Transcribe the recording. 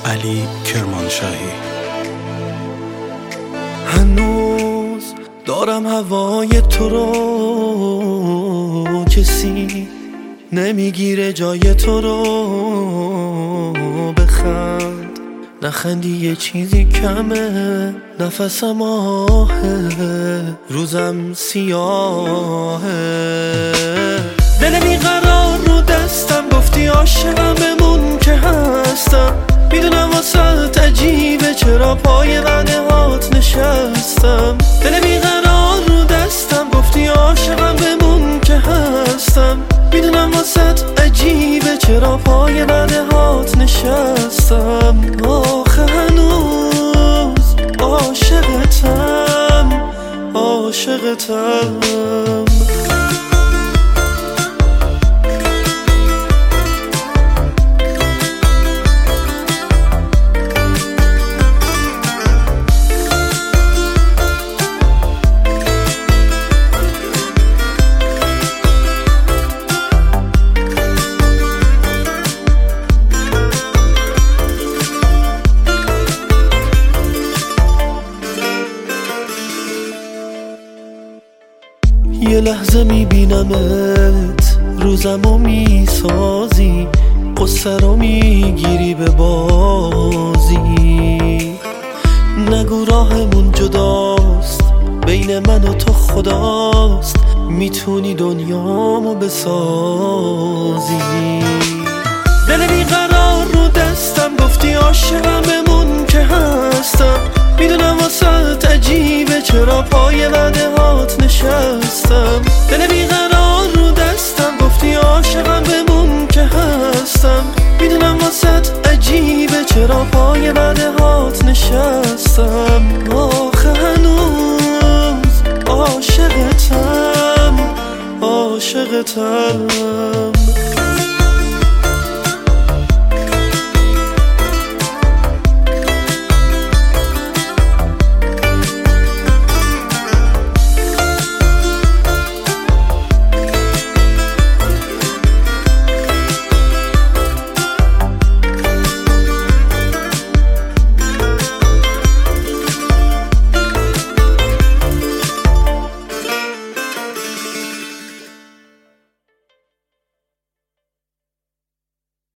علی کرمانشاهی. هنوز دارم هوای تو رو، کسی نمیگیره جای تو رو. بخند نخندی یه چیزی کمه، نفسم آهه، روزم سیاهه. دل بیقرار رو دستم، گفتی عاشقم بمون که هستم. میدونم واسه عجیبه چرا پای وعده هات نشستم. دل بیقرار رو دستم، گفتی عاشقم بمون که هستم. میدونم واسه عجیبه چرا پای وعده هات نشستم. آخه هنوز عاشقتم، عاشقتم. یه لحظه میبینمت، روزمو میسازی، قصه رو میگیری به بازی. نگو راهمون جداست، بین من و تو خداست، میتونی دنیامو بسازی. دل بیقرار رو دستم، گفتی عاشقم بمون که هستم. میدونم واسه عجیبه چرا پای وعده هات نشستم. دل بیقرار رو دستم، گفتی عاشقم بمون که هستم. میدونم واسه عجیبه چرا پای وعده هات نشستم. آخه هنوز عاشقتم، عاشقتم.